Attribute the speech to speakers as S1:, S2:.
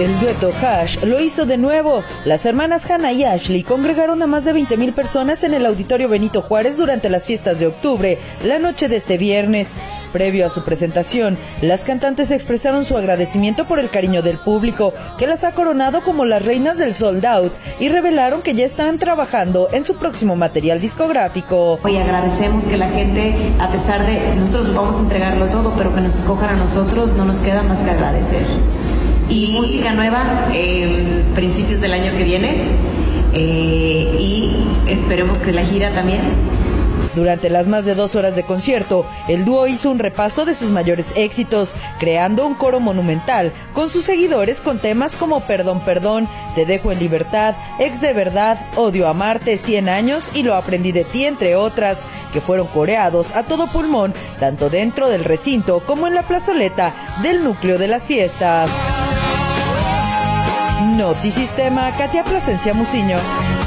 S1: El dueto Hash lo hizo de nuevo. Las hermanas Hannah y Ashley congregaron a más de 20,000 personas en el Auditorio Benito Juárez durante las fiestas de octubre, la noche de este viernes. Previo a su presentación, las cantantes expresaron su agradecimiento por el cariño del público, que las ha coronado como las reinas del sold out, y revelaron que ya están trabajando en su próximo material discográfico.
S2: Hoy agradecemos que la gente, a pesar de nosotros vamos a entregarlo todo, pero que nos escojan a nosotros, no nos queda más que agradecer. Y música nueva, principios del año que viene, y esperemos que la gira también.
S1: Durante las más de 2 horas de concierto, el dúo hizo un repaso de sus mayores éxitos, creando un coro monumental con sus seguidores con temas como Perdón, Perdón, Te dejo en libertad, Ex de verdad, Odio amarte, 100 años y Lo aprendí de ti, entre otras, que fueron coreados a todo pulmón, tanto dentro del recinto como en la plazoleta del núcleo de las fiestas. Notisistema, Katia Plasencia Muciño.